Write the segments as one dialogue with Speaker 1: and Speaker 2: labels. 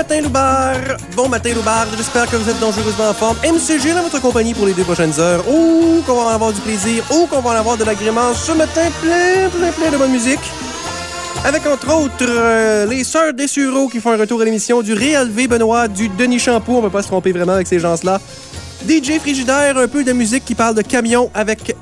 Speaker 1: matin, Loubar! Bon matin, Loubar! J'espère que vous êtes dangereusement en forme. MCG dans votre compagnie pour les 2 prochaines heures. Oh, qu'on va en avoir du plaisir. Oh, qu'on va en avoir de l'agrément. Ce matin, plein de bonne musique. Avec, entre autres, les Sœurs des Sureaux qui font un retour à l'émission, du Réal V. Benoît, du Denis Champoux. On ne peut pas se tromper vraiment avec ces gens-là. DJ Frigidaire, un peu de musique qui parle de camion avec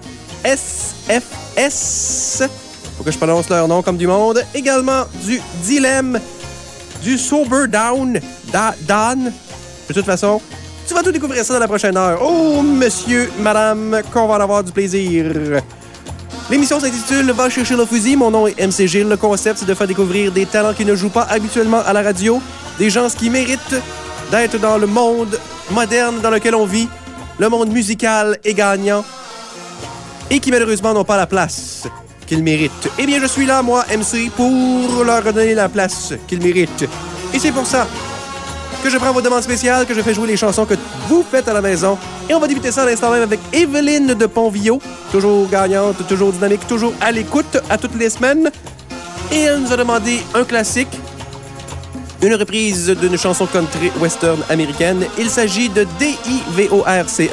Speaker 1: SFS. Faut que je prononce leur nom comme du monde. Également, du Dilemme. Du Sober Down, Dan. De toute façon, tu vas tout découvrir ça dans la prochaine heure. Oh, monsieur, madame, qu'on va en avoir du plaisir. L'émission s'intitule « Va chercher le fusil ». Mon nom est MCG. Le concept, c'est de faire découvrir des talents qui ne jouent pas habituellement à la radio, des gens qui méritent d'être dans le monde moderne dans lequel on vit, le monde musical et gagnant, et qui malheureusement n'ont pas la place qu'ils méritent. Eh bien, je suis là, moi, MC, pour leur redonner la place qu'ils méritent. Et c'est pour ça que je prends vos demandes spéciales, que je fais jouer les chansons que vous faites à la maison. Et on va débuter ça à l'instant même avec Evelyne de Pontvillot, toujours gagnante, toujours dynamique, toujours à l'écoute à toutes les semaines. Et elle nous a demandé un classique, une reprise d'une chanson country western américaine. Il s'agit de D-I-V-O-R-C-E.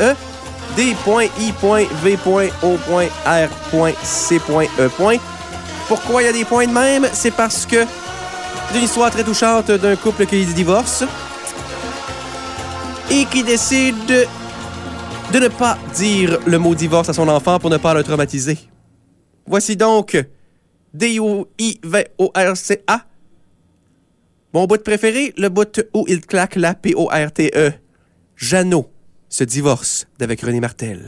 Speaker 1: D.I.V.O.R.C.E. Pourquoi il y a des points de même? C'est parce que c'est une histoire très touchante d'un couple qui divorce et qui décide de ne pas dire le mot divorce à son enfant pour ne pas le traumatiser. Voici donc D.I.V.O.R.C.A. Mon bout préféré, le bout où il claque la P-O-R-T-E. Jeannot se divorce d'avec René Martel.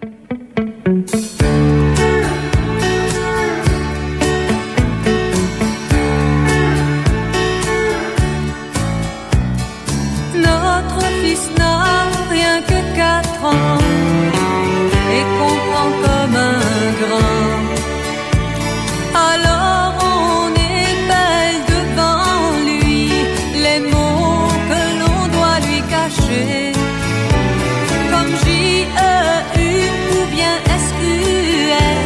Speaker 2: Notre fils n'a rien que 4 ans et comprend comme un grand. Alors on épelle devant lui les mots que l'on doit lui cacher. J-E-U ou bien S-U-R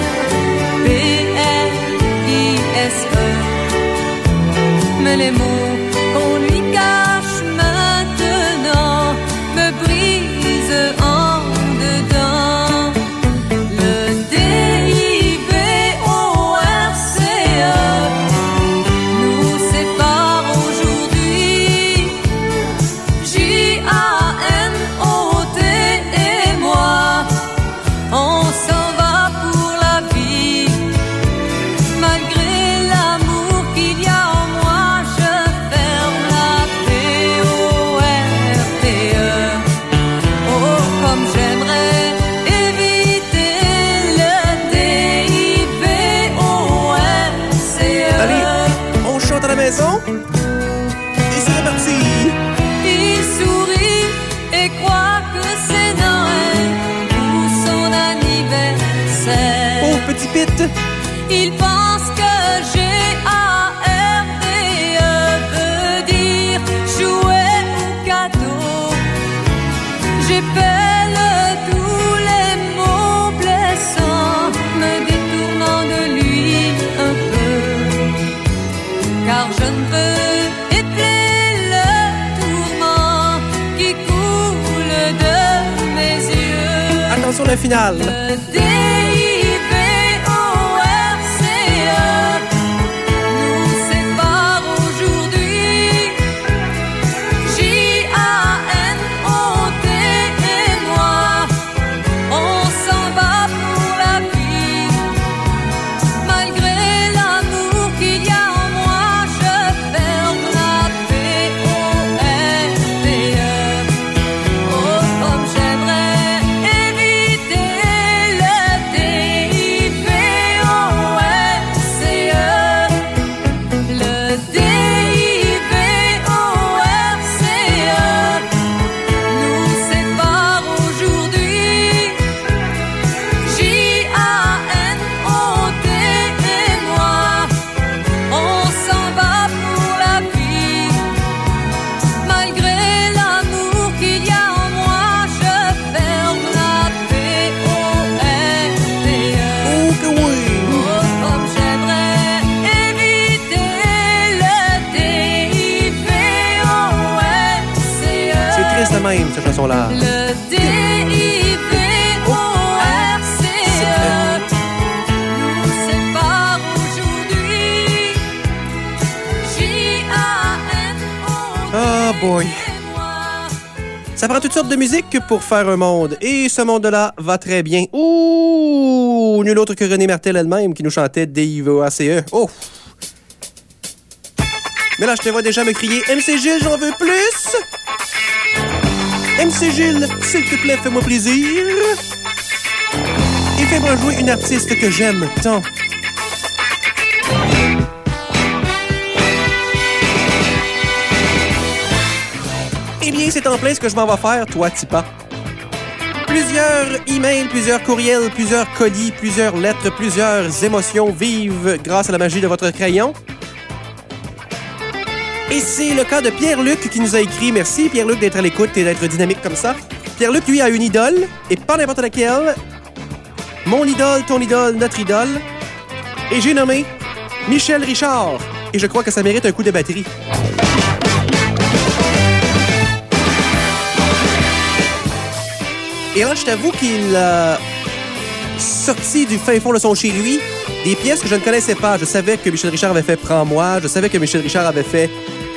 Speaker 2: P-L-I-S-E. Mais les mots qu'on lui cache maintenant me brisent en dedans. Le D-I-V-O-R-C-E nous sépare aujourd'hui. J-A-N-O-T. On s'en va pour la vie. Malgré l'amour qu'il y a en moi, je ferme la P-O-R-T-E. Oh, comme j'aimerais éviter le D-I-V-O-R-C-E.
Speaker 1: Allez, on chante à la maison et c'est reparti.
Speaker 2: Il sourit et croit que c'est Noël ou son anniversaire.
Speaker 1: Oh, petit Pete.
Speaker 2: Il pense que G-A-R-D-E veut dire jouet ou cadeau. J'épelle tous les mots blessants, me détournant de lui un peu, car je ne veux épeler le tourment qui coule de mes yeux.
Speaker 1: Attention la finale.
Speaker 2: Le D-I-V-O-R-C-E nous sépare aujourd'hui. J-A-N-O-T et moi, on s'en va pour la vie. Malgré l'amour qu'il y a en moi, je ferme la P-O-R-T-E. Oh, comme j'aimerais éviter le
Speaker 1: cette chanson-là.
Speaker 2: Le DIVORCE nous sépare aujourd'hui. JANO.
Speaker 1: Oh boy. Ça prend toutes sortes de musique pour faire un monde. Et ce monde-là va très bien. Ouh! Nul autre que René Martel elle-même qui nous chantait DIVORCE. Oh! Mais là, je te vois déjà me crier « MC Gilles, j'en veux plus! » MC Gilles, s'il te plaît, fais-moi plaisir. Et fais-moi jouer une artiste que j'aime tant. Eh bien, c'est en plein ce que je m'en vais faire, toi, Tipa. Plusieurs emails, plusieurs courriels, plusieurs colis, plusieurs lettres, plusieurs émotions vives grâce à la magie de votre crayon. Et c'est le cas de Pierre-Luc qui nous a écrit. Merci, Pierre-Luc, d'être à l'écoute et d'être dynamique comme ça. Pierre-Luc, lui, a une idole, et pas n'importe laquelle. Mon idole, ton idole, notre idole. Et j'ai nommé Michel Richard. Et je crois que ça mérite un coup de batterie. Et là, je t'avoue qu'il a sorti du fin fond de son chez lui des pièces que je ne connaissais pas. Je savais que Michel Richard avait fait Prends-moi. Je savais que Michel Richard avait fait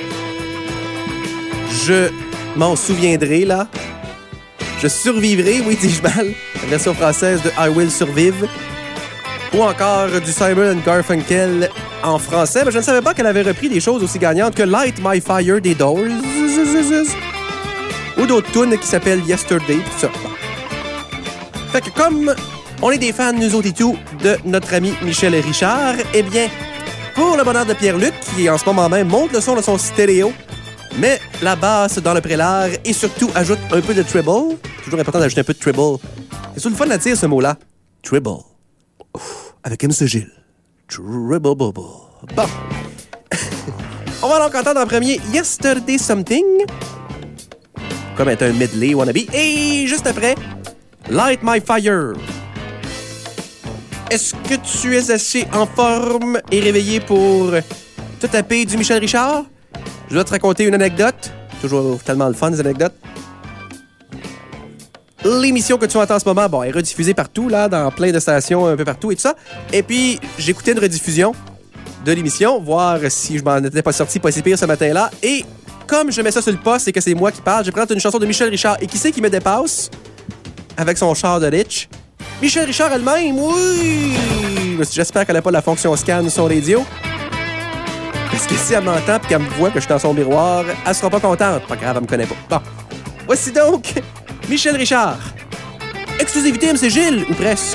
Speaker 1: Je m'en souviendrai, là. Je survivrai, oui, dis-je mal. La version française de I Will Survive. Ou encore du Simon & Garfunkel en français. Mais je ne savais pas qu'elle avait repris des choses aussi gagnantes que Light My Fire des Doors. Ou d'autres tunes qui s'appellent Yesterday, tout ça. Fait que comme on est des fans, nous autres et tout, de notre ami Michel Richard, eh bien, pour le bonheur de Pierre-Luc, qui en ce moment même monte le son de son stéréo, met la basse dans le prélaire et surtout ajoute un peu de treble. Toujours important d'ajouter un peu de treble. C'est le fun à dire ce mot-là. Treble. Avec MC Gilles. Treble bubble. Bon. On va donc entendre en premier Yesterday Something. Comme être un medley wannabe. Et juste après, Light My Fire. Est-ce que tu es assez en forme et réveillé pour te taper du Michel Richard? Je dois te raconter une anecdote. Toujours tellement le fun, les anecdotes. L'émission que tu entends en ce moment, bon, est rediffusée partout, là, dans plein de stations, un peu partout et tout ça. Et puis, j'écoutais une rediffusion de l'émission, voir si je m'en étais pas sorti pas si pire ce matin-là. Et comme je mets ça sur le poste et que c'est moi qui parle, je prends une chanson de Michel Richard. Et qui c'est qui me dépasse? Avec son char de Rich. Michel Richard elle-même, oui! J'espère qu'elle n'a pas la fonction scan sur radio. Parce que si elle m'entend et qu'elle me voit que je suis dans son miroir, elle sera pas contente. Pas grave, elle me connaît pas. Bon. Voici donc Michel Richard. Exclusivité MC Gilles, ou presque.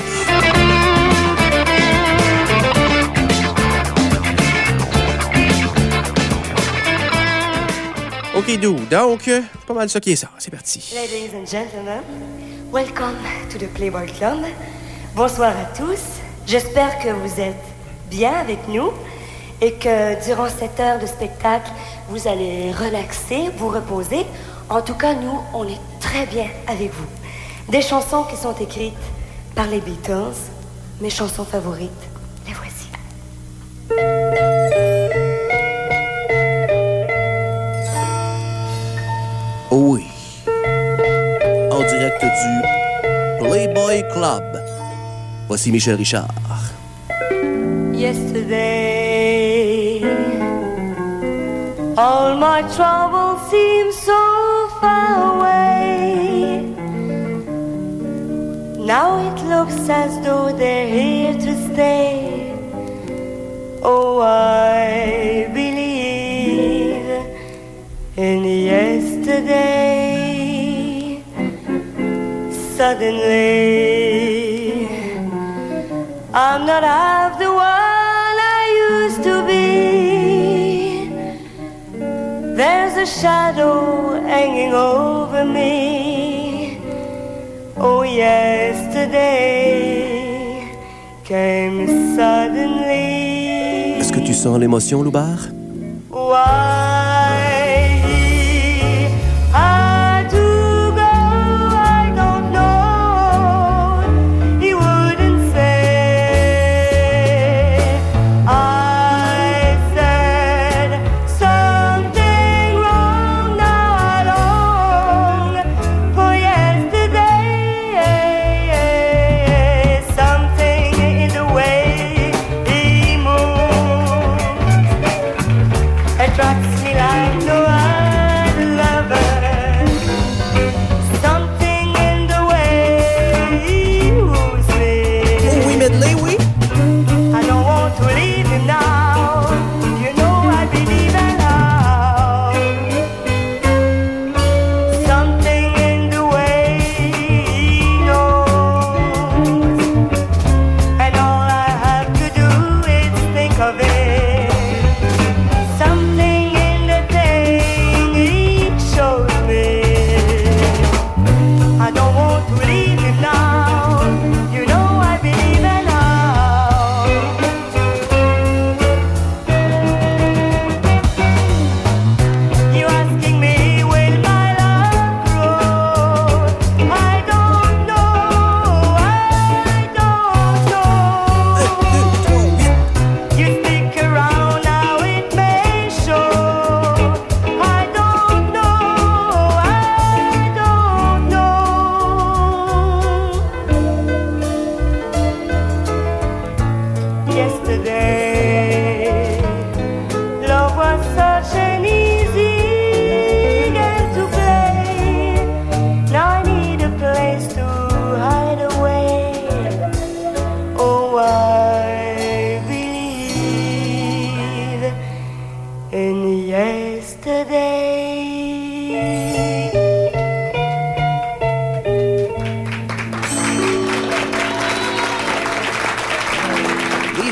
Speaker 1: OK, donc, pas mal ça qui est ça. C'est parti.
Speaker 3: Ladies and gentlemen, welcome to the Playboy Club. Bonsoir à tous. J'espère que vous êtes bien avec nous et que durant cette heure de spectacle, vous allez relaxer, vous reposer. En tout cas, nous, on est très bien avec vous. Des chansons qui sont écrites par les Beatles, mes chansons favorites, les voici.
Speaker 1: Oh oui. En direct du Playboy Club. Voici Michel Richard.
Speaker 3: Yesterday, all my troubles seem so far away. Now it looks as though they're here to stay. Oh, I believe in yesterday. Suddenly, I'm not half the one I used to be. There's a shadow hanging over me. Oh, yesterday came suddenly.
Speaker 1: Est-ce que tu sens l'émotion, Loubar?
Speaker 3: Why had to go, I don't know. He wouldn't say. I said something wrong. Now I long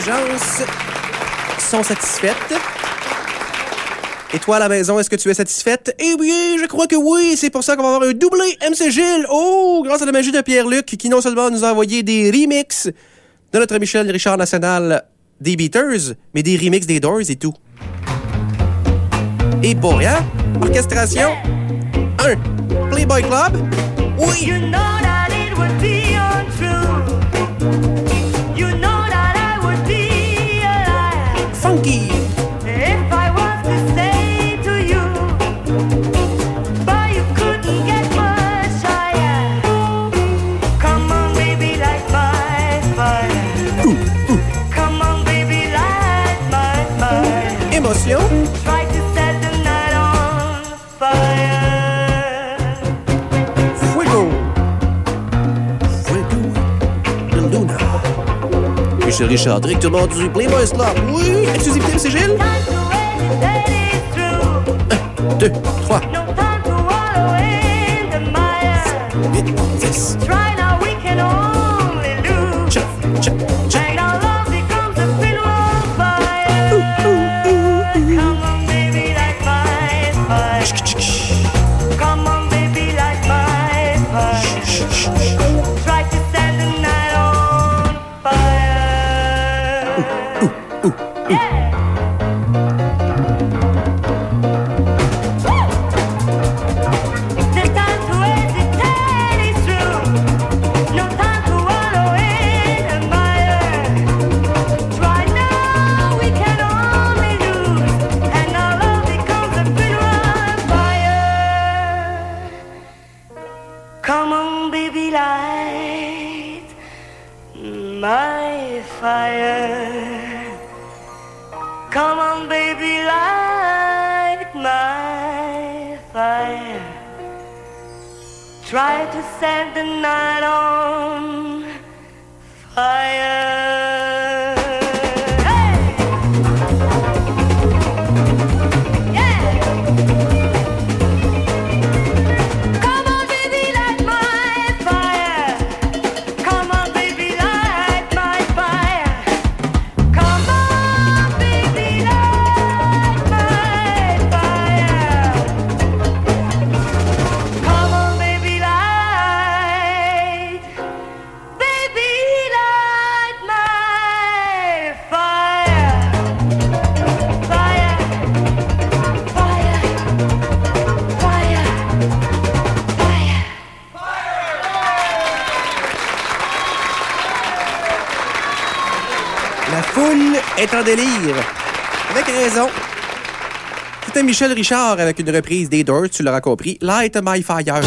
Speaker 1: exigences sont satisfaites. Et toi, à la maison, est-ce que tu es satisfaite? Eh bien, je crois que oui. C'est pour ça qu'on va avoir un doublé MC Gilles. Oh, grâce à la magie de Pierre-Luc, qui non seulement nous a envoyé des remixes de notre Michel Richard National des Beaters, mais des remixes des Doors et tout. Et bon, hein? Orchestration. 1. Playboy Club. Oui.
Speaker 2: You know that it would be untrue. You know that I would be a liar.
Speaker 1: Funky.
Speaker 2: If I was to say to you, but you couldn't get much higher. Come on, baby, light my fire. Come on, baby, light my fire.
Speaker 1: Émotion.
Speaker 2: Try to set the night on fire.
Speaker 1: Fuego. Fuego. Luna. Michel Richard, directement du Playboy Club. Oui. Exclusivité, c'est Gilles.
Speaker 2: Time to hesitate is true.
Speaker 1: 2, 3,
Speaker 2: No time to wallow in the mire.
Speaker 1: 8, 10.
Speaker 2: Try now, we can only lose.
Speaker 1: Cha, cha, cha.
Speaker 2: And our love becomes a funeral fire. Come on, baby, light my fire. Come on, baby, light my fire. Try to set the night on fire. Yeah. There's time to hesitate, it's true. No time to wallow in the mire. Try now, we can only lose. And our love becomes a funeral fire. Come on, baby, light my fire. Come on, baby, light my fire. Try to set the night on fire. Hey! Yeah! Come on, baby, light my fire. Come on, baby, light my fire. Come on, baby, light my fire. Come on, baby, light my fire. Fire, fire, fire, fire.
Speaker 1: La foule est en délire. Avec raison. C'était Michel Richard avec une reprise des Doors, tu l'auras compris. Light My Fire.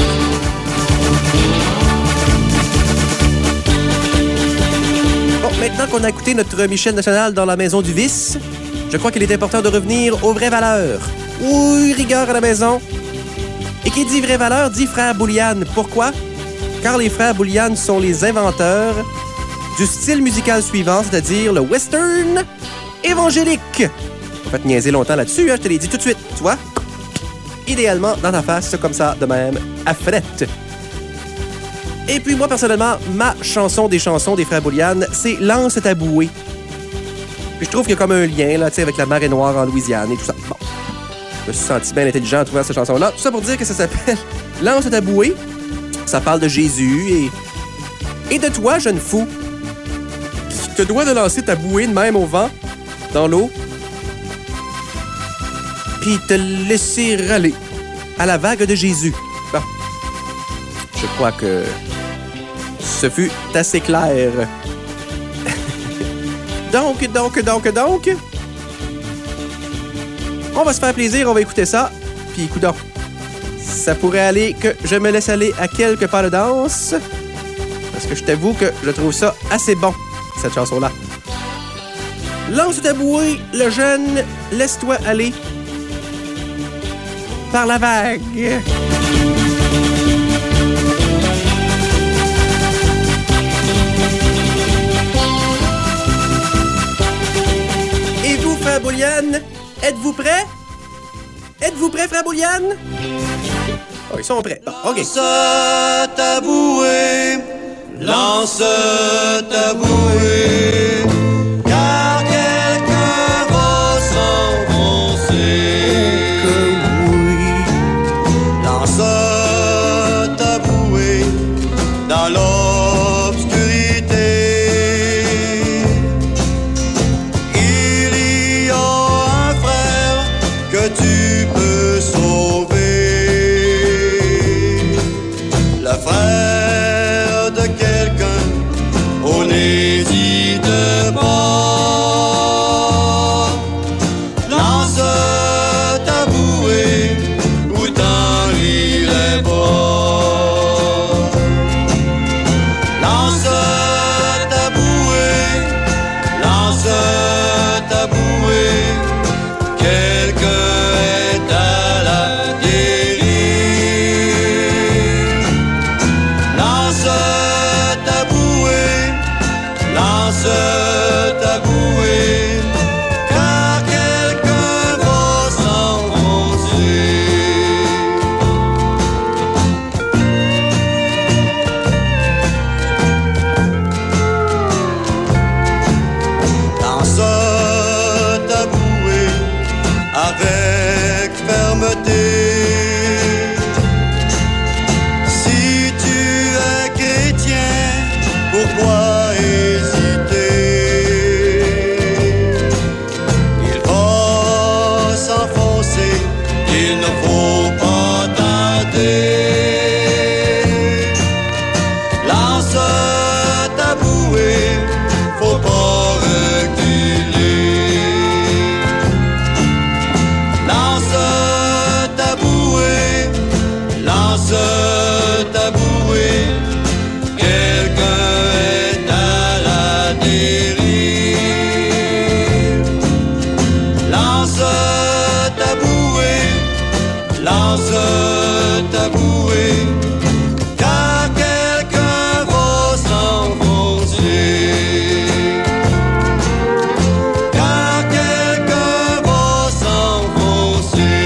Speaker 1: Bon, maintenant qu'on a écouté notre Michel National dans la maison du vice, je crois qu'il est important de revenir aux vraies valeurs. Oui, rigueur à la maison. Et qui dit vraie valeur dit frère Bouliane. Pourquoi? Car les frères Bouliane sont les inventeurs du style musical suivant, c'est-à-dire le western évangélique. On va te niaiser longtemps là-dessus, hein, je te l'ai dit tout de suite, tu vois? Idéalement, dans ta face, comme ça, de même, à frette. Et puis moi, personnellement, ma chanson des chansons des frères Bouliane, c'est « Lance ta bouée ». Puis je trouve qu'il y a comme un lien, là, tu sais, avec la marée noire en Louisiane et tout ça. Bon, je me suis senti bien intelligent en trouvant cette chanson-là. Tout ça pour dire que ça s'appelle « Lance ta bouée ». Ça parle de Jésus et de toi, jeune fou, qui te dois de lancer ta bouée de même au vent, dans l'eau, puis te laisser râler à la vague de Jésus. Bon, je crois que ce fut assez clair. Donc, on va se faire plaisir, on va écouter ça, puis coudonc. Ça pourrait aller que je me laisse aller à quelques pas de danse, parce que je t'avoue que je trouve ça assez bon, cette chanson-là. Lance ta bouée, le jeune, laisse-toi aller par la vague. Et vous, frère Bouliane, êtes-vous prêts? Êtes-vous prêts, frère Bouliane? Oh, ils sont prêts. Bon, OK.
Speaker 4: Lance ta bouée, lance ta bouée, car n'hésite pas. Lance ta bouée ou t'enlis les bords. Lance ta bouée, lance ta bouée. Quelqu'un est à la dérive. Lance ta bouée, lance ta bouée, car quelqu'un va s'enfoncer. Lance ta bouée avec fermeté. Si tu es chrétien, pourquoi hésiter? Il va s'enfoncer, il ne faut pas tarder. Lance ta bouée, faut pas reculer. Lance ta bouée, lance ta bouée. Quelqu'un est à la dérive. Lance ta bouée, lance ta bouée, car quelqu'un va s'enfoncer. Car quelqu'un va s'enfoncer.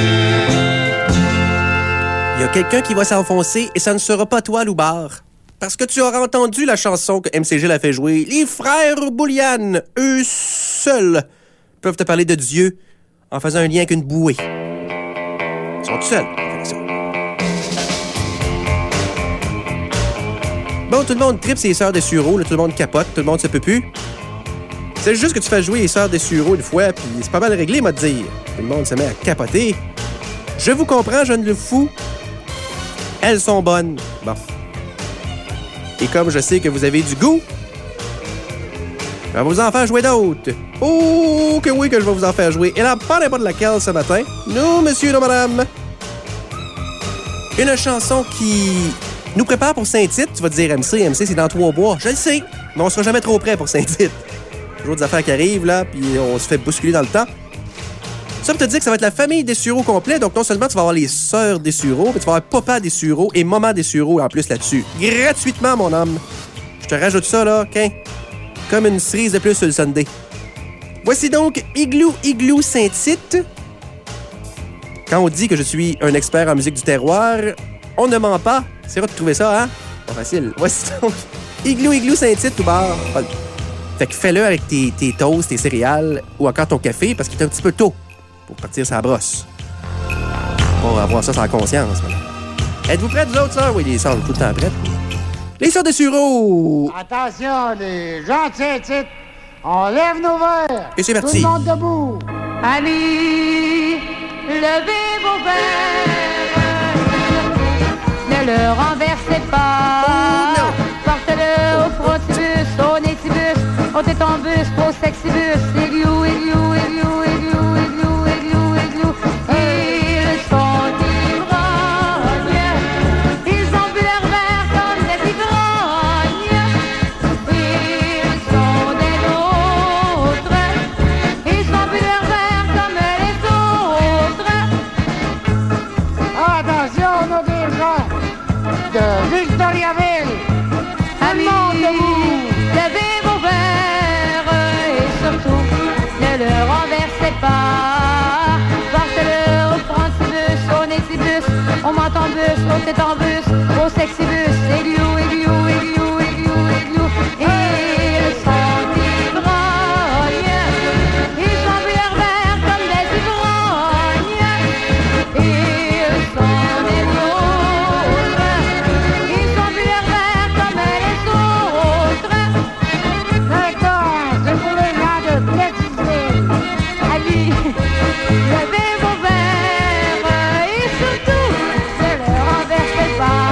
Speaker 1: Il y a quelqu'un qui va s'enfoncer et ça ne sera pas toi, Loubar. Parce que tu auras entendu la chanson que MCG l'a fait jouer. Les frères Boulian, eux seuls, peuvent te parler de Dieu en faisant un lien avec une bouée. Ils sont tout seuls. Fait ça. Bon, tout le monde tripe ses sœurs des sureaux, là, tout le monde capote, tout le monde se peut plus. C'est juste que tu fais jouer les sœurs des sureaux une fois, puis c'est pas mal réglé, moi, de dire. Tout le monde se met à capoter. Je vous comprends, jeune le fou. Elles sont bonnes. Bon. Et comme je sais que vous avez du goût, je vais vous en faire jouer d'autres. Oh, que oui que je vais vous en faire jouer. Et là, pas n'importe laquelle ce matin. Non, monsieur, non, madame. Une chanson qui nous prépare pour Saint-Tite. Tu vas te dire MC, c'est dans Trois-Bois. Je le sais, mais on sera jamais trop près pour Saint-Tite. Toujours des affaires qui arrivent, là, puis on se fait bousculer dans le temps. Ça veut te dire que ça va être la famille des Sureaux complet. Donc, non seulement tu vas avoir les sœurs des Sureaux, mais tu vas avoir papa des Sureaux et maman des Sureaux en plus là-dessus. Gratuitement, mon homme. Je te rajoute ça, là, qu'un comme une cerise de plus sur le Sunday. Voici donc Igloo Saint-Tite. Quand on dit que je suis un expert en musique du terroir, on ne ment pas. C'est vrai de trouver ça, hein? Pas facile. Voici donc Igloo Saint-Tite, tout bord. Fait que fais-le avec tes toasts, tes céréales ou encore ton café parce qu'il est un petit peu tôt pour partir sa brosse. Pour avoir ça sans conscience. Êtes-vous prêts, vous autres, sœurs? Oui, les sœurs, tout le temps prêtes. Les sœurs de Sureau!
Speaker 5: Attention, les gens de Saint-Tite, on lève nos verres.
Speaker 1: Et c'est parti.
Speaker 5: Tout le monde debout.
Speaker 6: Amis, levez vos verres, ne le renversez pas.
Speaker 1: Oh, non.
Speaker 6: Portez-le au frontibus, au nétibus, au tétambus, au sexibus. Igloo, igloo, igloo, igloo, igloo, igloo, igloo. Ils sont ivrognes, ils ont bu leur verre comme des ivrognes. Ils sont des nôtres, ils ont bu leur verre comme les autres.
Speaker 5: Attention, on a des gens de Victoriaville.
Speaker 6: Amis, levez vos verres et surtout ne le renversez pas. Portez-le au frontibus, au nétibus, au mentambus, au tétambus, au sexibus. Igloo, igloo, igloo, igloo, igloo. Ils sont ivrognes, ils ont bu leur verre comme des ivrognes. Ils sont des nôtres, ils ont bu leur verre comme les autres.
Speaker 5: D'accord, c'est pour les gens de Plexisville.
Speaker 6: Amis, levez vos verres et surtout ne le renversez pas.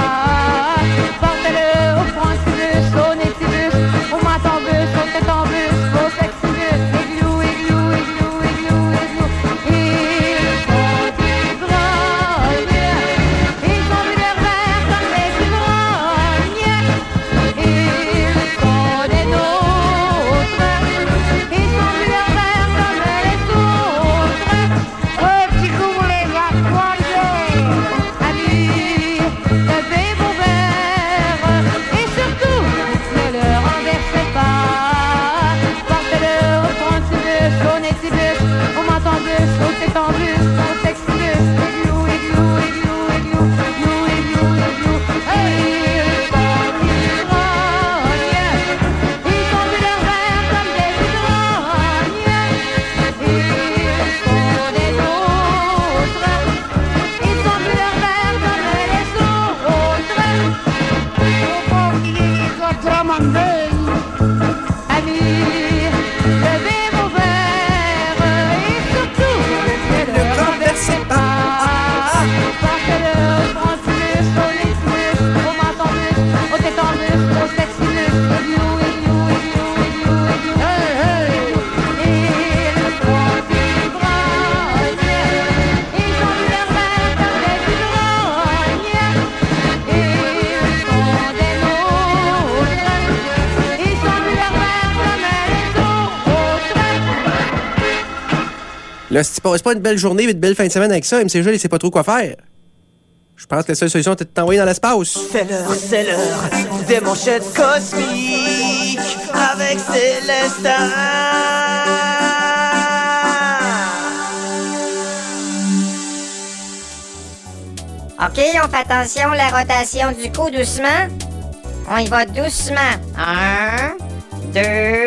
Speaker 6: Amis, levez vos verres et surtout ne le renversez pas. Portez-le au franc-bus, au lexibus, au menton-bus, au téton-bus, au sexibus. You, hey, hey. Ils font d'ivrognes, ils ont vu leur verre comme des ivrognes. Ils sont des nôtres, ils ont vu leur verre comme les autres.
Speaker 1: Là, si tu passes pas une belle journée et une belle fin de semaine avec ça, MCG, il sait pas trop quoi faire. Je pense que la seule solution, c'est de t'envoyer dans l'espace.
Speaker 7: C'est l'heure des manchettes cosmiques avec Célestin.
Speaker 8: OK, on fait attention, la rotation du cou doucement. On y va doucement. 1, 2,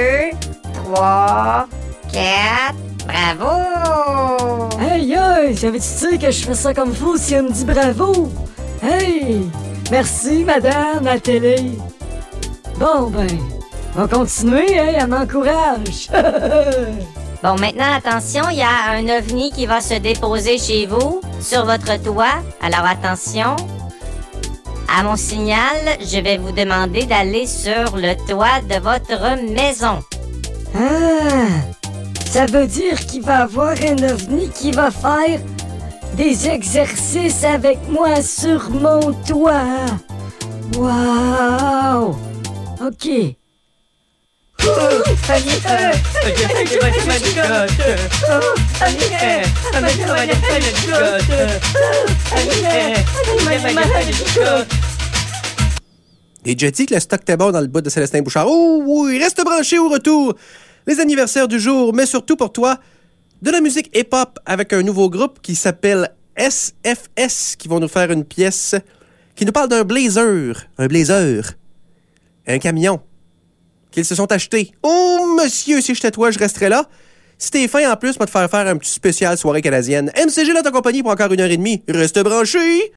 Speaker 8: 3, 4. Bravo!
Speaker 9: Hey, hey, j'avais-tu dit que je fais ça comme fou si elle me dit bravo? Hey, merci, madame, la télé. Bon, ben, on va continuer, hein, elle m'encourage.
Speaker 8: Bon, maintenant, attention, il y a un ovni qui va se déposer chez vous, sur votre toit. Alors, attention. À mon signal, je vais vous demander d'aller sur le toit de votre maison.
Speaker 9: Ah, ça veut dire qu'il va y avoir un ovni qui va faire des exercices avec moi sur mon toit. Wow! OK.
Speaker 1: Et déjà dit que le stock était bon dans le bout de Célestin Bouchard. Oh oui, reste branché au retour. Les anniversaires du jour, mais surtout pour toi, de la musique hip-hop avec un nouveau groupe qui s'appelle SFS, qui vont nous faire une pièce qui nous parle d'un blazer, un camion qu'ils se sont achetés. Oh monsieur, si j'étais toi, je resterais là. Si t'es fin en plus, va te faire un petit spécial soirée canadienne. MCG là ta compagnie pour encore 1h30. Reste branché!